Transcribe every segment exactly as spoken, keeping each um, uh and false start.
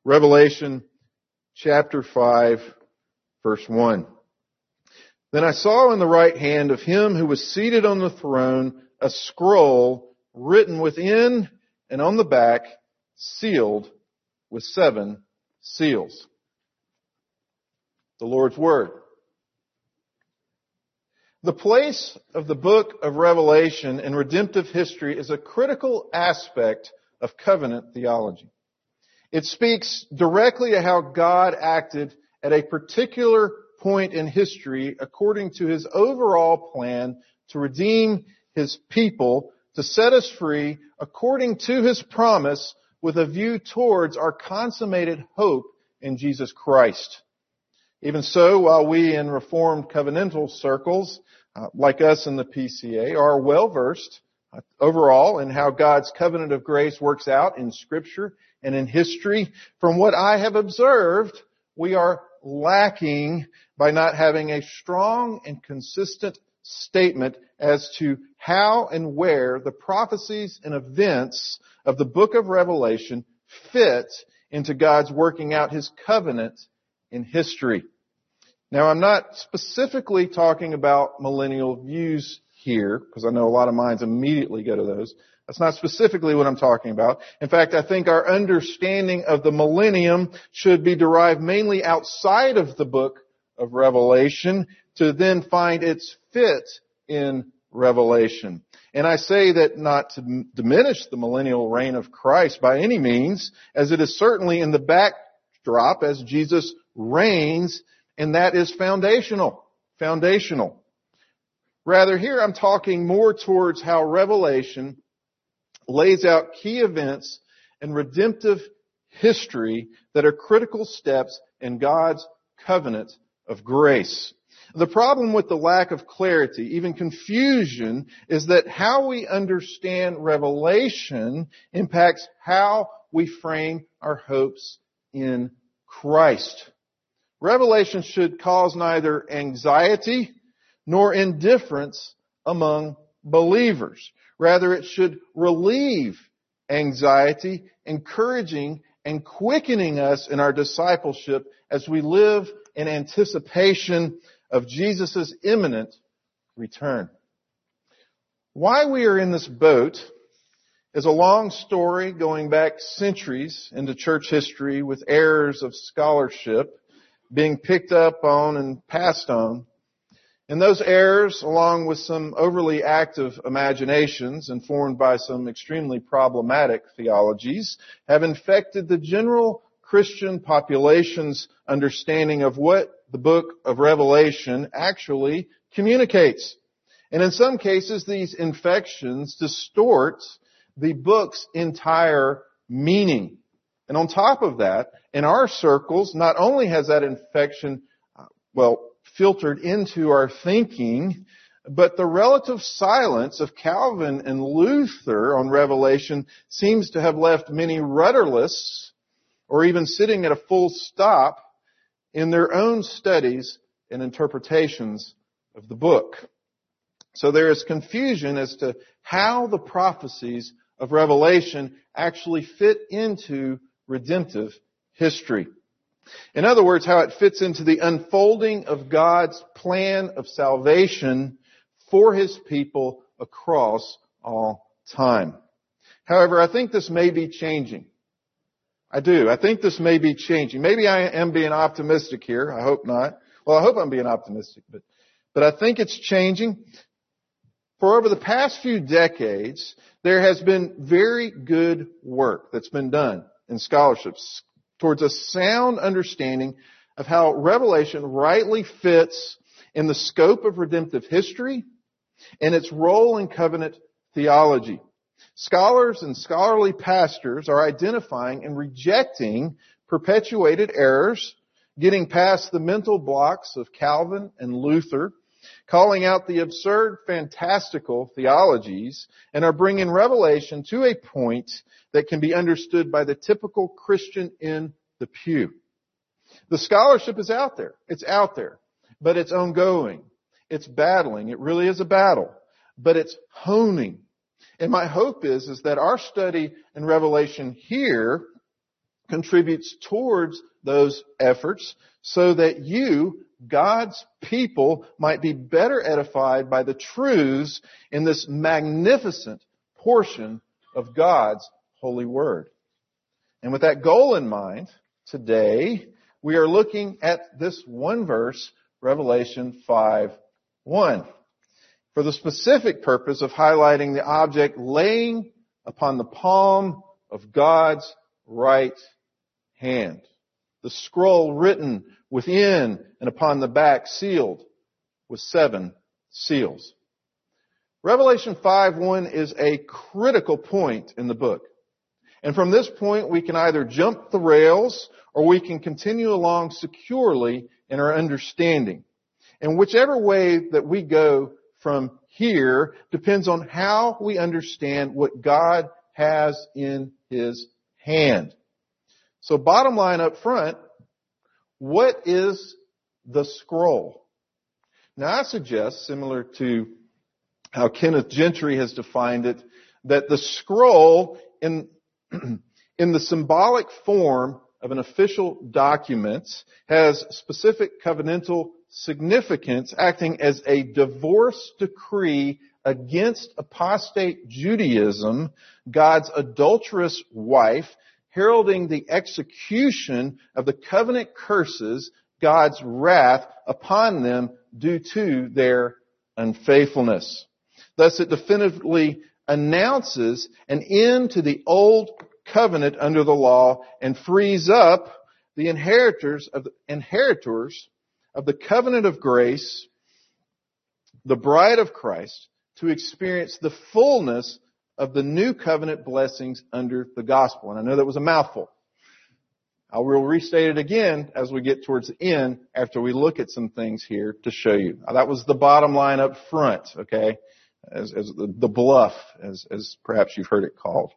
Revelation chapter five, verse one. Then I saw in the right hand of him who was seated on the throne a scroll written within and on the back, sealed with seven seals. The Lord's Word. The place of the book of Revelation in redemptive history is a critical aspect of covenant theology. It speaks directly to how God acted at a particular point in history according to his overall plan to redeem his people, to set us free according to his promise with a view towards our consummated hope in Jesus Christ. Even so, while we in Reformed covenantal circles, uh, like us in the P C A, are well versed uh, overall in how God's covenant of grace works out in Scripture and in history, from what I have observed, we are lacking by not having a strong and consistent statement as to how and where the prophecies and events of the book of Revelation fit into God's working out his covenant in history. Now, I'm not specifically talking about millennial views here, because I know a lot of minds immediately go to those. That's not specifically what I'm talking about. In fact, I think our understanding of the millennium should be derived mainly outside of the book of Revelation to then find its fit in Revelation. And I say that not to diminish the millennial reign of Christ by any means, as it is certainly in the backdrop as Jesus reigns, and that is foundational. Foundational. Rather, here I'm talking more towards how Revelation lays out key events and redemptive history that are critical steps in God's covenant of grace. The problem with the lack of clarity, even confusion, is that how we understand Revelation impacts how we frame our hopes in Christ. Revelation should cause neither anxiety nor indifference among believers. Rather, it should relieve anxiety, encouraging and quickening us in our discipleship as we live in anticipation of Jesus' imminent return. Why we are in this boat is a long story going back centuries into church history with errors of scholarship being picked up on and passed on. And those errors, along with some overly active imaginations informed by some extremely problematic theologies, have infected the general Christian population's understanding of what the book of Revelation actually communicates. And in some cases, these infections distort the book's entire meaning. And on top of that, in our circles, not only has that infection, uh, well, filtered into our thinking, but the relative silence of Calvin and Luther on Revelation seems to have left many rudderless or even sitting at a full stop in their own studies and interpretations of the book. So there is confusion as to how the prophecies of Revelation actually fit into redemptive history. In other words, how it fits into the unfolding of God's plan of salvation for his people across all time. However, I think this may be changing. I do. I think this may be changing. Maybe I am being optimistic here. I hope not. Well, I hope I'm being optimistic, but, but I think it's changing. For over the past few decades, there has been very good work that's been done in scholarships towards a sound understanding of how Revelation rightly fits in the scope of redemptive history and its role in covenant theology. Scholars and scholarly pastors are identifying and rejecting perpetuated errors, getting past the mental blocks of Calvin and Luther, calling out the absurd, fantastical theologies, and are bringing Revelation to a point that can be understood by the typical Christian in the pew. The scholarship is out there. It's out there. But it's ongoing. It's battling. It really is a battle. But it's honing. And my hope is, is that our study in Revelation here contributes towards those efforts so that you, God's people, might be better edified by the truths in this magnificent portion of God's holy word. And with that goal in mind, today we are looking at this one verse, Revelation five one, for the specific purpose of highlighting the object laying upon the palm of God's right hand. The scroll written within and upon the back sealed with seven seals. Revelation five one is a critical point in the book. And from this point we can either jump the rails or we can continue along securely in our understanding. And whichever way that we go from here depends on how we understand what God has in His hand. So bottom line up front, what is the scroll? Now I suggest, similar to how Kenneth Gentry has defined it, that the scroll in, in the symbolic form of an official document has specific covenantal significance, acting as a divorce decree against apostate Judaism, God's adulterous wife, heralding the execution of the covenant curses, God's wrath upon them due to their unfaithfulness. Thus it definitively announces an end to the old covenant under the law and frees up the inheritors of the inheritors of the covenant of grace, the bride of Christ, to experience the fullness of the new covenant blessings under the gospel. And I know that was a mouthful. I will restate it again as we get towards the end after we look at some things here to show you. That was the bottom line up front, okay? As, as the, the bluff, as, as perhaps you've heard it called.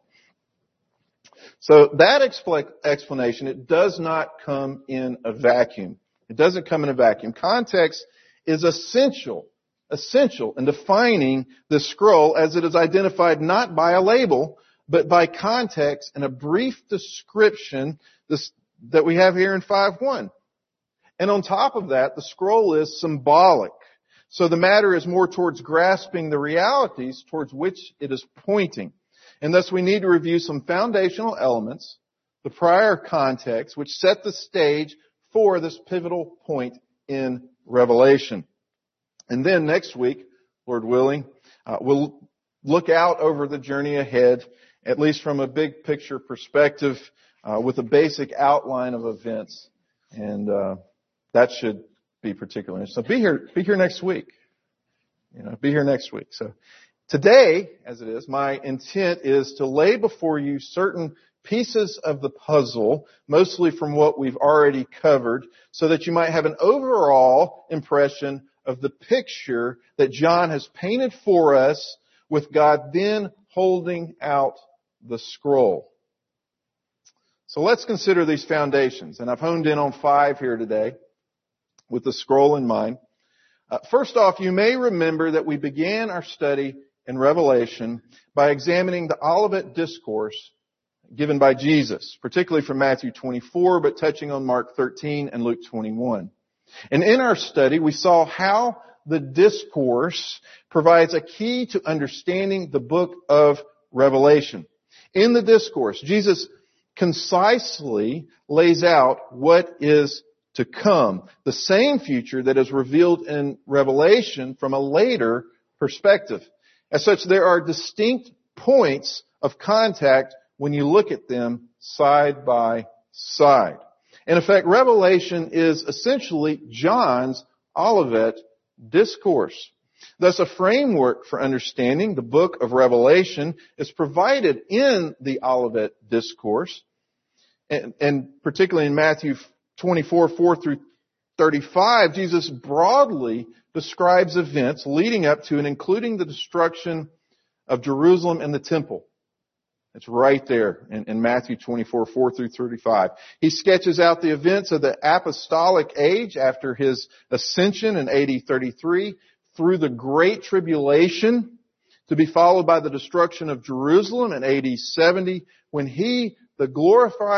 So that expl- explanation, it does not come in a vacuum. It doesn't come in a vacuum. Context is essential, essential in defining the scroll as it is identified not by a label, but by context and a brief description this, that we have here in five one. And on top of that, the scroll is symbolic. So the matter is more towards grasping the realities towards which it is pointing. And thus we need to review some foundational elements, the prior context, which set the stage for this pivotal point in Revelation. And then next week, Lord willing, uh, we'll look out over the journey ahead, at least from a big picture perspective, uh, with a basic outline of events. And uh, that should be particularly interesting. So be here, be here next week. You know, be here next week. So today, as it is, my intent is to lay before you certain pieces of the puzzle, mostly from what we've already covered, so that you might have an overall impression of the picture that John has painted for us, with God then holding out the scroll. So let's consider these foundations. And I've honed in on five here today with the scroll in mind. Uh, first off, you may remember that we began our study in Revelation by examining the Olivet Discourse given by Jesus, particularly from Matthew twenty-four, but touching on Mark thirteen and Luke twenty-one. And in our study, we saw how the discourse provides a key to understanding the book of Revelation. In the discourse, Jesus concisely lays out what is to come, the same future that is revealed in Revelation from a later perspective. As such, there are distinct points of contact when you look at them side by side. In effect, Revelation is essentially John's Olivet Discourse. Thus, a framework for understanding the book of Revelation is provided in the Olivet Discourse, and, and particularly in Matthew twenty-four, four through thirty-five, Jesus broadly describes events leading up to and including the destruction of Jerusalem and the temple. It's right there in, in Matthew twenty-four, four through thirty-five. He sketches out the events of the apostolic age after his ascension in A D thirty-three through the Great Tribulation, to be followed by the destruction of Jerusalem in A D seventy, when he, the glorified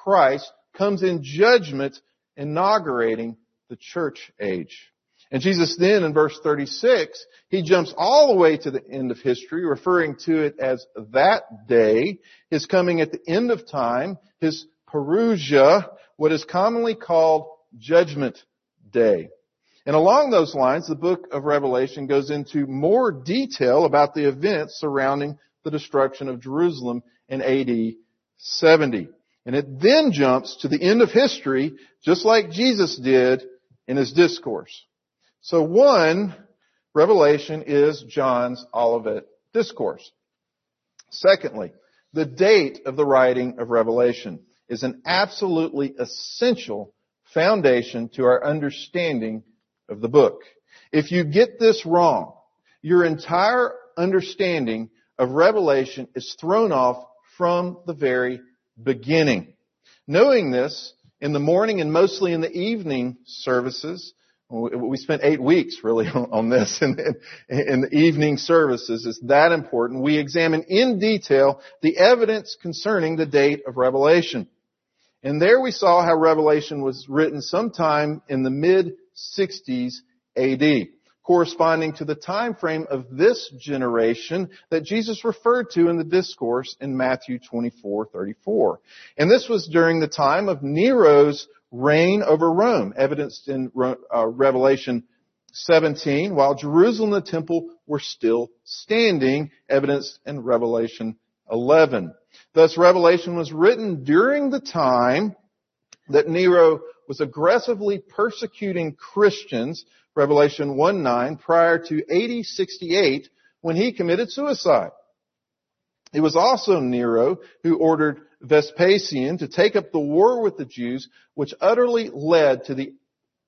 Christ comes in judgment, inaugurating the church age. And Jesus then, in verse thirty-six, He jumps all the way to the end of history, referring to it as that day, His coming at the end of time, His parousia, what is commonly called Judgment Day. And along those lines, the book of Revelation goes into more detail about the events surrounding the destruction of Jerusalem in A D seventy. And it then jumps to the end of history, just like Jesus did in His discourse. So one, Revelation is John's Olivet Discourse. Secondly, the date of the writing of Revelation is an absolutely essential foundation to our understanding of the book. If you get this wrong, your entire understanding of Revelation is thrown off from the very beginning. Knowing this, in the morning and mostly in the evening services, we spent eight weeks really on this in, in the evening services. It's that important. We examine in detail the evidence concerning the date of Revelation. And there we saw how Revelation was written sometime in the mid sixties A D, corresponding to the time frame of this generation that Jesus referred to in the discourse in Matthew twenty-four thirty-four. And this was during the time of Nero's reign over Rome, evidenced in uh, Revelation seventeen, while Jerusalem and the temple were still standing, evidenced in Revelation eleven. Thus, Revelation was written during the time that Nero was aggressively persecuting Christians, Revelation one nine, prior to A D sixty-eight, when he committed suicide. It was also Nero who ordered Vespasian to take up the war with the Jews, which utterly led to the,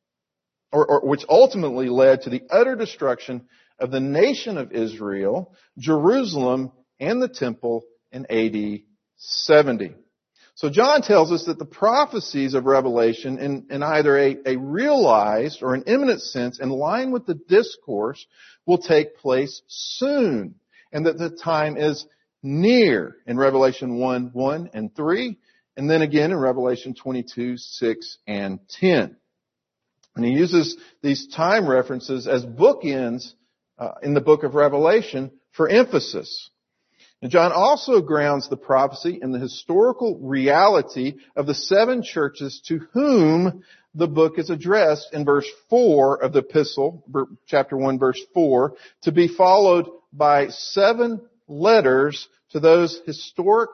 or, or which ultimately led to the utter destruction of the nation of Israel, Jerusalem, and the temple in A D seventy. So John tells us that the prophecies of Revelation, in, in either a, a realized or an imminent sense, in line with the discourse, will take place soon, and that the time is near in Revelation one, one and three, and then again in Revelation twenty-two, six and ten. And he uses these time references as bookends uh, in the book of Revelation for emphasis. And John also grounds the prophecy in the historical reality of the seven churches to whom the book is addressed in verse four of the epistle, chapter one, verse four, to be followed by seven letters to those historic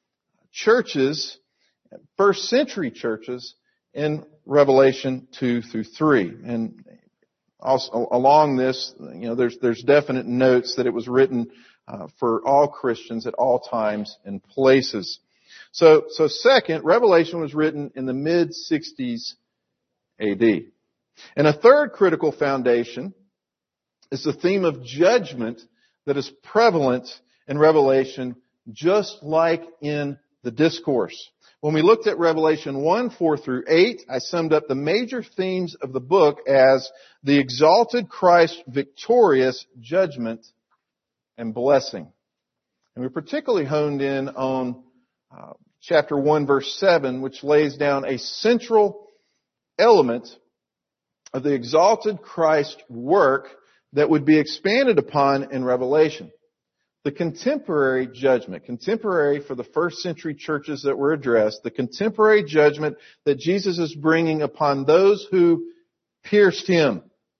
churches, first century churches, in Revelation two through three. And also along this, you know, there's there's definite notes that it was written uh, for all Christians at all times and places. So, so second, Revelation was written in the mid sixties A D. And a third critical foundation is the theme of judgment that is prevalent in Revelation, just like in the discourse. When we looked at Revelation one, four through eight, I summed up the major themes of the book as the exalted Christ victorious judgment and blessing. And we particularly honed in on uh, chapter one, verse seven, which lays down a central element of the exalted Christ work that would be expanded upon in Revelation. The contemporary judgment, contemporary for the first century churches that were addressed, the contemporary judgment that Jesus is bringing upon those who pierced Him.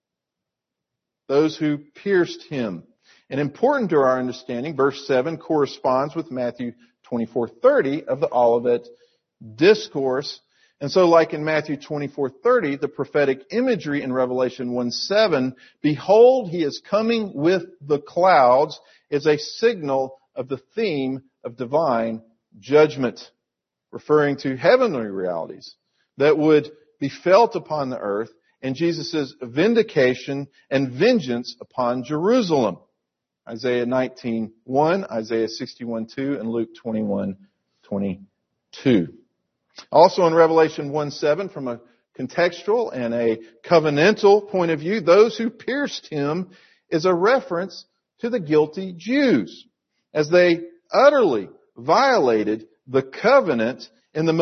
Those who pierced Him. And important to our understanding, verse seven corresponds with Matthew twenty-four thirty of the Olivet Discourse. And so like in Matthew twenty-four thirty, the prophetic imagery in Revelation one seven, behold, He is coming with the clouds, is a signal of the theme of divine judgment, referring to heavenly realities that would be felt upon the earth and Jesus' vindication and vengeance upon Jerusalem. Isaiah nineteen one, Isaiah sixty-one two, and Luke twenty-one twenty-two. Also in Revelation one seven, from a contextual and a covenantal point of view, those who pierced Him is a reference to the guilty Jews, as they utterly violated the covenant in the most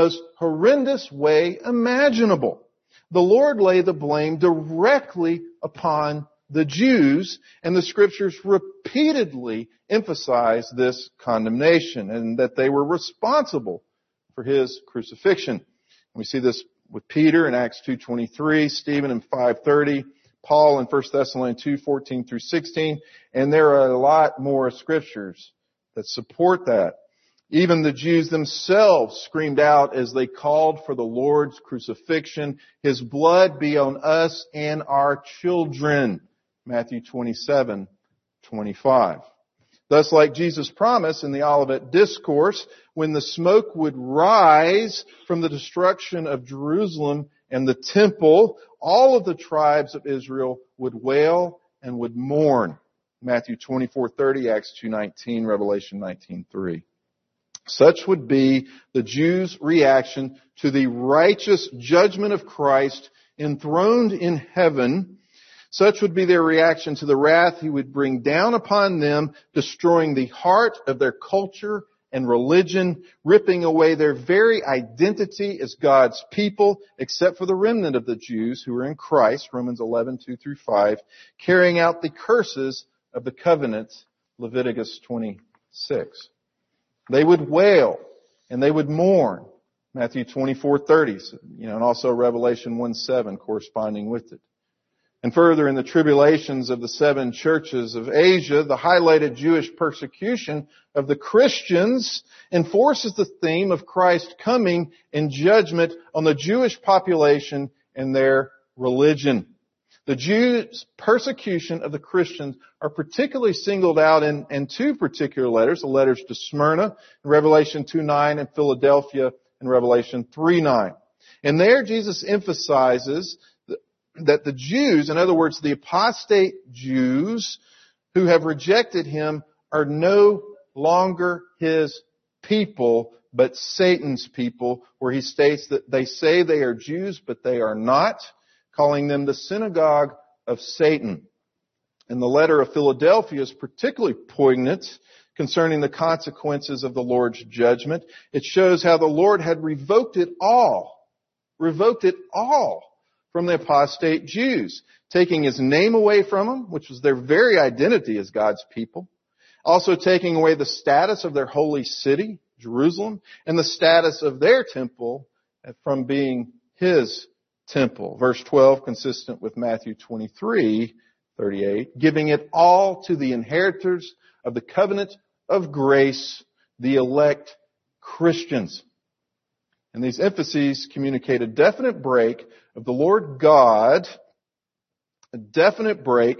horrendous way imaginable. The Lord lay the blame directly upon the Jews, and the Scriptures repeatedly emphasize this condemnation and that they were responsible for His crucifixion. We see this with Peter in Acts two twenty-three, Stephen in five thirty, Paul in First Thessalonians two fourteen through sixteen, and there are a lot more Scriptures that support that. Even the Jews themselves screamed out as they called for the Lord's crucifixion, His blood be on us and our children. Matthew twenty-seven twenty-five. Thus, like Jesus' promise in the Olivet Discourse, when the smoke would rise from the destruction of Jerusalem and the temple, all of the tribes of Israel would wail and would mourn. Matthew twenty-four thirty, Acts two nineteen, Revelation nineteen three. Such would be the Jews' reaction to the righteous judgment of Christ enthroned in heaven. Such would be their reaction to the wrath He would bring down upon them, destroying the heart of their culture and religion, ripping away their very identity as God's people, except for the remnant of the Jews who are in Christ, Romans eleven two through five, carrying out the curses of the covenant, Leviticus twenty-six. They would wail and they would mourn, Matthew twenty-four thirty, you know, and also Revelation one seven corresponding with it. And further, in the tribulations of the seven churches of Asia, the highlighted Jewish persecution of the Christians enforces the theme of Christ coming in judgment on the Jewish population and their religion. The Jews' persecution of the Christians are particularly singled out in, in two particular letters, the letters to Smyrna in Revelation two nine and Philadelphia in Revelation three nine. And there Jesus emphasizes that the Jews, in other words, the apostate Jews who have rejected Him, are no longer His people, but Satan's people, where He states that they say they are Jews, but they are not, calling them the synagogue of Satan. And the letter of Philadelphia is particularly poignant concerning the consequences of the Lord's judgment. It shows how the Lord had revoked it all, revoked it all from the apostate Jews, taking His name away from them, which was their very identity as God's people, also taking away the status of their holy city, Jerusalem, and the status of their temple from being His temple. Verse twelve, consistent with Matthew twenty-three thirty-eight, giving it all to the inheritors of the covenant of grace, the elect Christians. And these emphases communicate a definite break of the Lord God, a definite break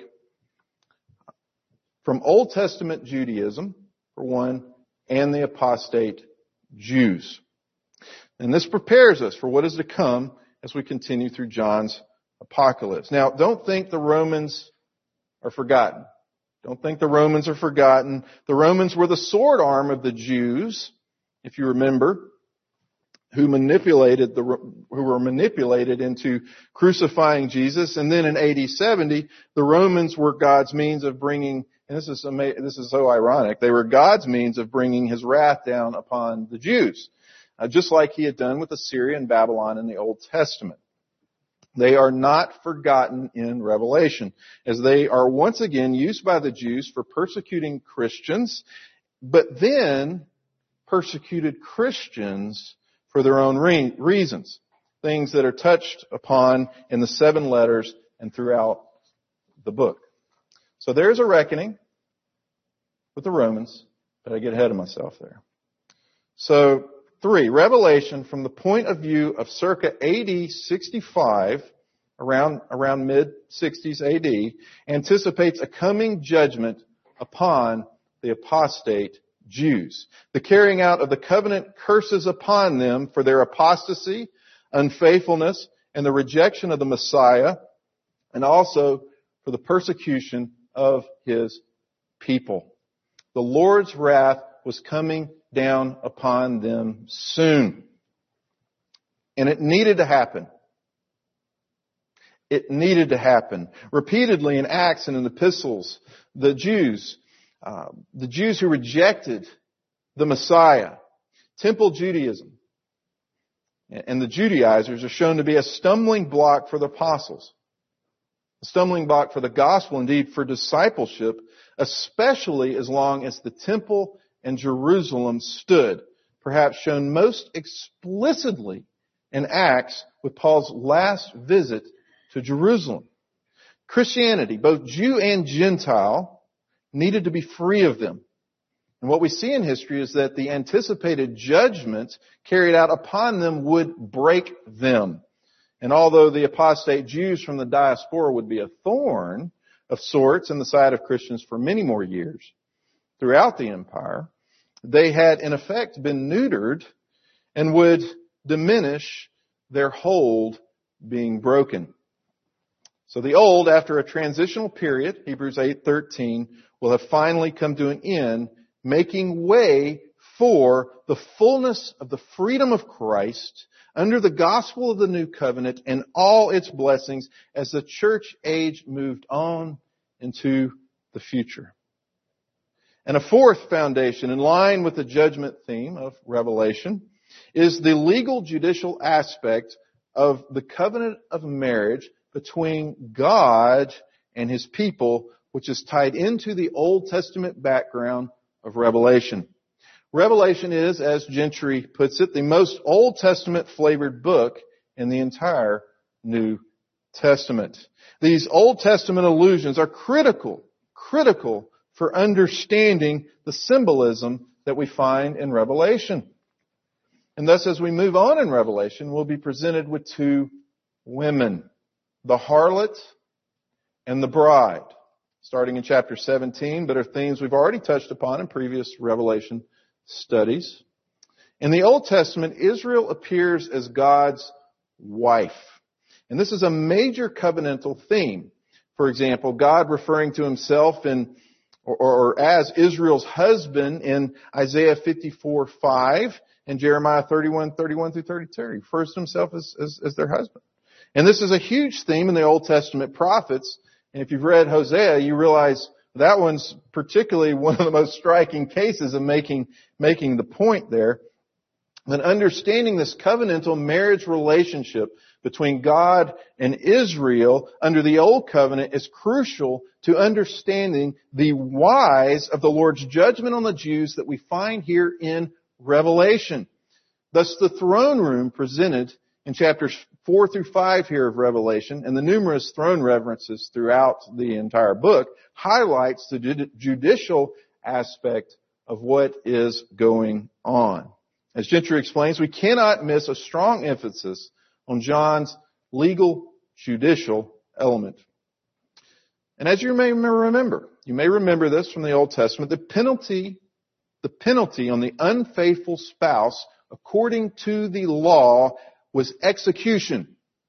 from Old Testament Judaism, for one, and the apostate Jews. And this prepares us for what is to come as we continue through John's apocalypse. Now, don't think the Romans are forgotten. Don't think the Romans are forgotten. The Romans were the sword arm of the Jews, if you remember, who manipulated the, who were manipulated into crucifying Jesus. And then in A D seventy, the Romans were God's means of bringing, and this is ama- this is so ironic, they were God's means of bringing His wrath down upon the Jews, uh, just like He had done with Assyria and Babylon in the Old Testament. They are not forgotten in Revelation, as they are once again used by the Jews for persecuting Christians, but then persecuted Christians for their own re- reasons, things that are touched upon in the seven letters and throughout the book. So there's a reckoning with the Romans, but I get ahead of myself there. So, three, Revelation from the point of view of circa A D sixty-five, around, around mid-sixties A D, anticipates a coming judgment upon the apostate Jews. The carrying out of the covenant curses upon them for their apostasy, unfaithfulness, and the rejection of the Messiah, and also for the persecution of His people. The Lord's wrath was coming down upon them soon. And it needed to happen. It needed to happen. Repeatedly in Acts and in the epistles, the Jews Uh, the Jews who rejected the Messiah, temple Judaism, and the Judaizers are shown to be a stumbling block for the apostles. A stumbling block for the gospel, indeed for discipleship, especially as long as the temple and Jerusalem stood, perhaps shown most explicitly in Acts with Paul's last visit to Jerusalem. Christianity, both Jew and Gentile, needed to be free of them. And what we see in history is that the anticipated judgment carried out upon them would break them. And although the apostate Jews from the diaspora would be a thorn of sorts in the side of Christians for many more years throughout the empire, they had in effect been neutered and would diminish their hold being broken. So the old, after a transitional period, Hebrews eight thirteen, will have finally come to an end, making way for the fullness of the freedom of Christ under the gospel of the new covenant and all its blessings as the church age moved on into the future. And a fourth foundation, in line with the judgment theme of Revelation, is the legal judicial aspect of the covenant of marriage between God and His people, which is tied into the Old Testament background of Revelation. Revelation is, as Gentry puts it, the most Old Testament flavored book in the entire New Testament. These Old Testament allusions are critical, critical for understanding the symbolism that we find in Revelation. And thus, as we move on in Revelation, we'll be presented with two women, the harlot and the bride, starting in chapter seventeen, but are themes we've already touched upon in previous Revelation studies. In the Old Testament, Israel appears as God's wife. And this is a major covenantal theme. For example, God referring to Himself in or, or as Israel's husband in Isaiah fifty-four five and Jeremiah thirty-one thirty-one through thirty-two. He refers to Himself as, as, as their husband. And this is a huge theme in the Old Testament prophets. And if you've read Hosea, you realize that one's particularly one of the most striking cases of making, making the point there. That understanding this covenantal marriage relationship between God and Israel under the Old Covenant is crucial to understanding the whys of the Lord's judgment on the Jews that we find here in Revelation. Thus, the throne room presented in chapters four through five here of Revelation, and the numerous throne references throughout the entire book, highlights the judicial aspect of what is going on. As Gentry explains, we cannot miss a strong emphasis on John's legal judicial element. And as you may remember, you may remember this from the Old Testament, the penalty, the penalty on the unfaithful spouse, according to the law, was execution.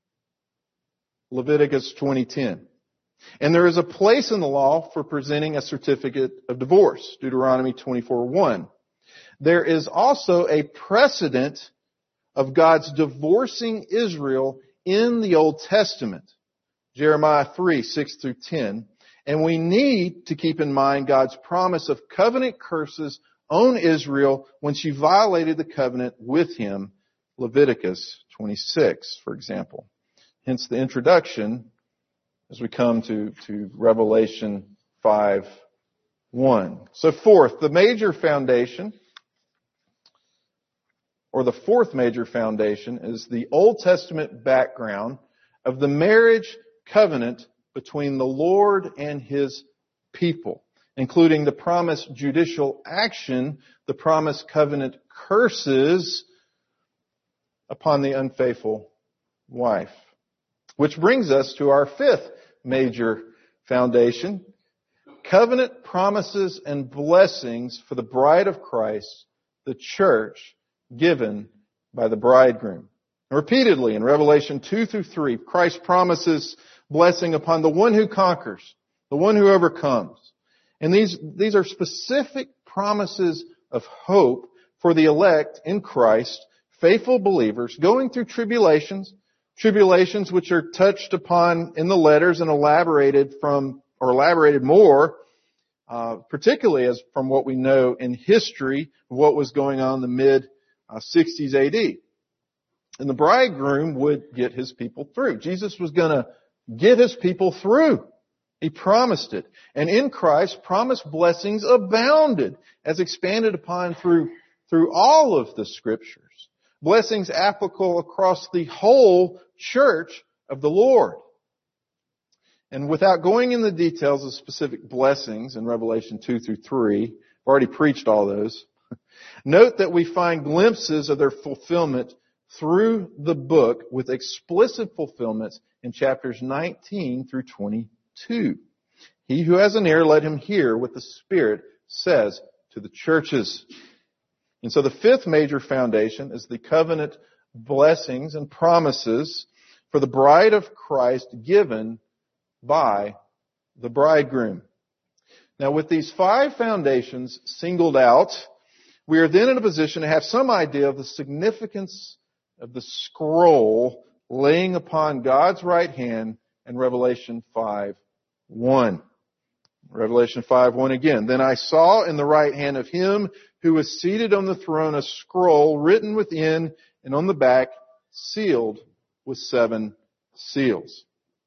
Leviticus twenty ten. And there is a place in the law for presenting a certificate of divorce. Deuteronomy twenty-four one. There is also a precedent of God's divorcing Israel in the Old Testament. Jeremiah three six through ten. And we need to keep in mind God's promise of covenant curses on Israel when she violated the covenant with Him. Leviticus twenty-six, for example. Hence the introduction as we come to, to Revelation five one. So fourth, the major foundation, or the fourth major foundation, is the Old Testament background of the marriage covenant between the Lord and His people, including the promised judicial action, the promised covenant curses upon the unfaithful wife. Which brings us to our fifth major foundation, covenant promises and blessings for the bride of Christ, the church, given by the bridegroom. And repeatedly in Revelation two through three, Christ promises blessing upon the one who conquers, the one who overcomes. And these, these are specific promises of hope for the elect in Christ, faithful believers going through tribulations, tribulations which are touched upon in the letters and elaborated from, or elaborated more, uh, particularly as from what we know in history of what was going on in the mid uh, sixties A D. And the bridegroom would get his people through. Jesus was going to get his people through. He promised it. And in Christ, promised blessings abounded, as expanded upon through, through all of the Scriptures. Blessings applicable across the whole church of the Lord. And without going into the details of specific blessings in Revelation two through three, I've already preached all those. Note that we find glimpses of their fulfillment through the book with explicit fulfillments in chapters nineteen through twenty-two. He who has an ear, let him hear what the Spirit says to the churches. And so the fifth major foundation is the covenant blessings and promises for the bride of Christ given by the bridegroom. Now, with these five foundations singled out, we are then in a position to have some idea of the significance of the scroll laying upon God's right hand in Revelation five one. Revelation five one again. Then I saw in the right hand of him who was seated on the throne a scroll written within and on the back, sealed with seven seals.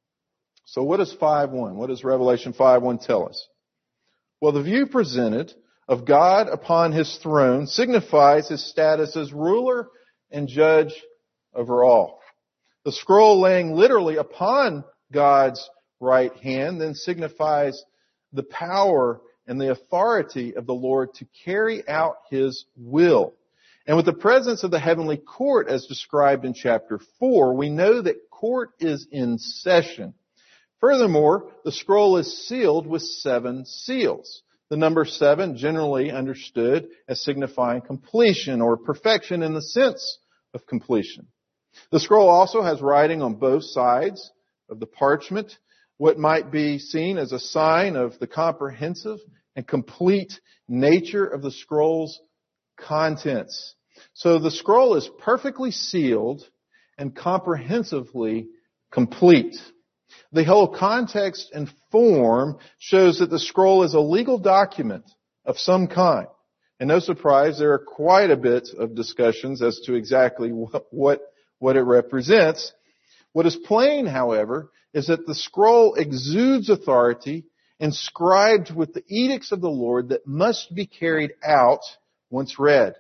So what does five one? What does Revelation five one tell us? Well, the view presented of God upon his throne signifies his status as ruler and judge over all. The scroll laying literally upon God's right hand then signifies the power and the authority of the Lord to carry out his will. And with the presence of the heavenly court as described in chapter four, we know that court is in session. Furthermore, the scroll is sealed with seven seals. The number seven generally understood as signifying completion or perfection in the sense of completion. The scroll also has writing on both sides of the parchment, what might be seen as a sign of the comprehensive and complete nature of the scroll's contents. So the scroll is perfectly sealed and comprehensively complete. The whole context and form shows that the scroll is a legal document of some kind. And no surprise, there are quite a bit of discussions as to exactly what, what, what it represents. What is plain, however, is that the scroll exudes authority inscribed with the edicts of the Lord that must be carried out once read.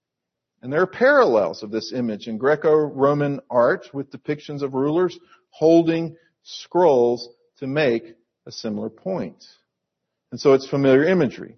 And there are parallels of this image in Greco-Roman art with depictions of rulers holding scrolls to make a similar point. And so it's familiar imagery.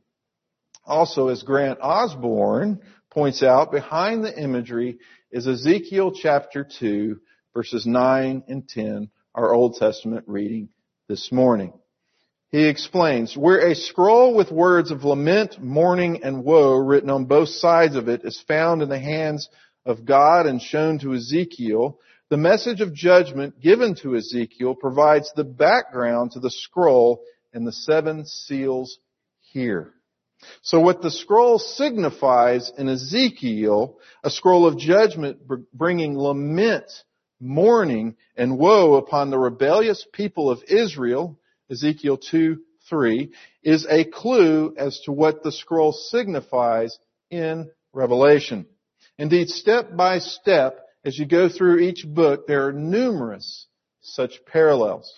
Also, as Grant Osborne points out, behind the imagery is Ezekiel chapter two, verses nine and ten, our Old Testament reading this morning. He explains, where a scroll with words of lament, mourning, and woe written on both sides of it is found in the hands of God and shown to Ezekiel, the message of judgment given to Ezekiel provides the background to the scroll and the seven seals here. So what the scroll signifies in Ezekiel, a scroll of judgment bringing lament, mourning, and woe upon the rebellious people of Israel, Ezekiel two three, is a clue as to what the scroll signifies in Revelation. Indeed, step by step, as you go through each book, there are numerous such parallels.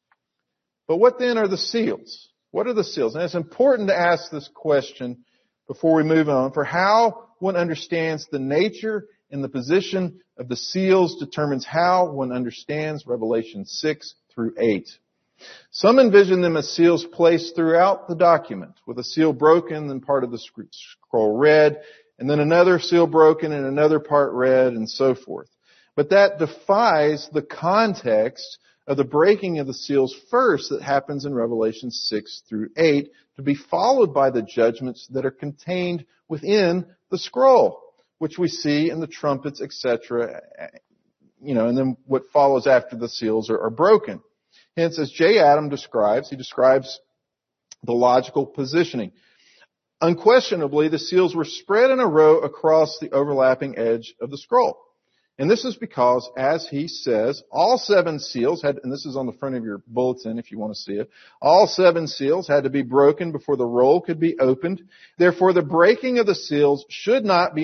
But what then are the seals? What are the seals? And it's important to ask this question before we move on, for how one understands the nature and the position of the seals determines how one understands Revelation six through eight. Some envision them as seals placed throughout the document, with a seal broken and part of the scroll read, and then another seal broken and another part read, and so forth. But that defies the context of the breaking of the seals first that happens in Revelation six through eight, to be followed by the judgments that are contained within the scroll, which we see in the trumpets, et cetera, you know, and then what follows after the seals are, are broken. Hence, as J. Adam describes, he describes the logical positioning. Unquestionably, the seals were spread in a row across the overlapping edge of the scroll. And this is because, as he says, all seven seals had, and this is on the front of your bulletin if you want to see it, all seven seals had to be broken before the roll could be opened. Therefore, the breaking of the seals should not be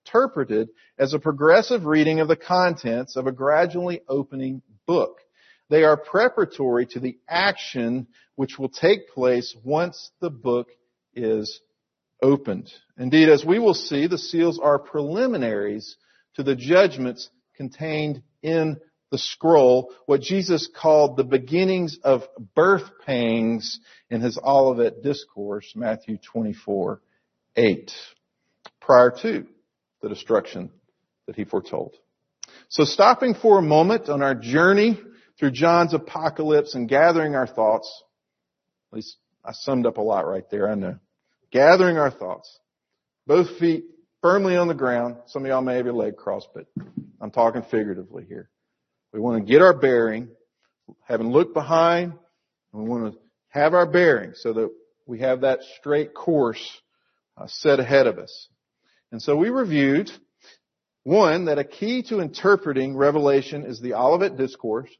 interpreted as a progressive reading of the contents of a gradually opening book. They are preparatory to the action which will take place once the book is opened. Indeed, as we will see, the seals are preliminaries to the judgments contained in the scroll, what Jesus called the beginnings of birth pangs in his Olivet Discourse, Matthew twenty-four eight, prior to the destruction that he foretold. So stopping for a moment on our journey through John's apocalypse and gathering our thoughts, at least I summed up a lot right there, I know. Gathering our thoughts, both feet firmly on the ground. Some of y'all may have your leg crossed, but I'm talking figuratively here. We want to get our bearing, having looked behind, and we want to have our bearing so that we have that straight course uh, set ahead of us. And so we reviewed, one, that a key to interpreting Revelation is the Olivet Discourse.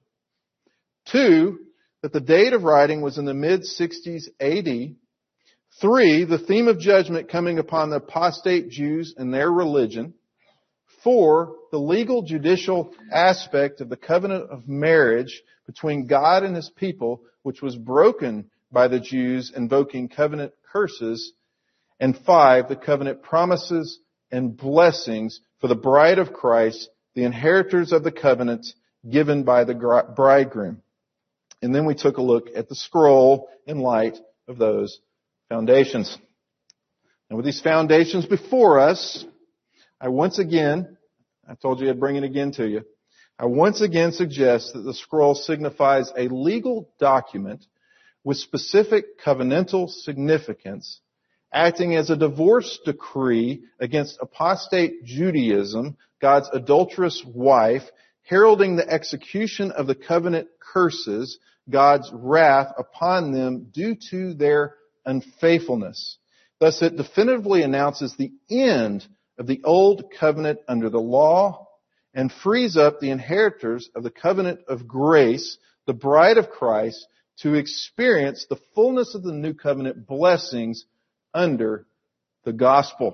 Two, that the date of writing was in the mid-sixties A D. Three, the theme of judgment coming upon the apostate Jews and their religion. Four, the legal judicial aspect of the covenant of marriage between God and his people, which was broken by the Jews invoking covenant curses. And five, the covenant promises and blessings for the bride of Christ, the inheritors of the covenant given by the bridegroom. And then we took a look at the scroll in light of those foundations. And with these foundations before us, I once again, I told you I'd bring it again to you, I once again suggest that the scroll signifies a legal document with specific covenantal significance, acting as a divorce decree against apostate Judaism, God's adulterous wife, heralding the execution of the covenant curses, God's wrath upon them due to their unfaithfulness. Thus, it definitively announces the end of the old covenant under the law and frees up the inheritors of the covenant of grace, the bride of Christ, to experience the fullness of the new covenant blessings under the gospel.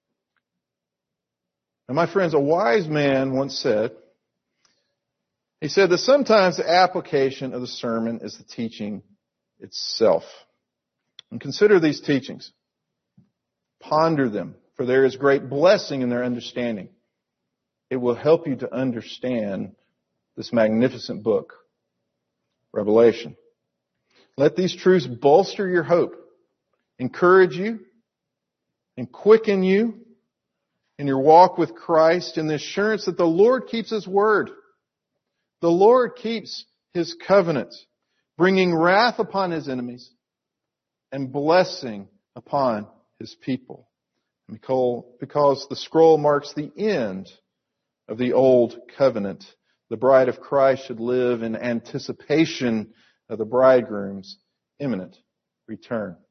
Now, my friends, a wise man once said, he said that sometimes the application of the sermon is the teaching itself. And consider these teachings. Ponder them, for there is great blessing in their understanding. It will help you to understand this magnificent book, Revelation. Let these truths bolster your hope, encourage you, and quicken you in your walk with Christ in the assurance that the Lord keeps His word. The Lord keeps His covenant, bringing wrath upon His enemies and blessing upon His people. Because the scroll marks the end of the old covenant, the bride of Christ should live in anticipation of the bridegroom's imminent return.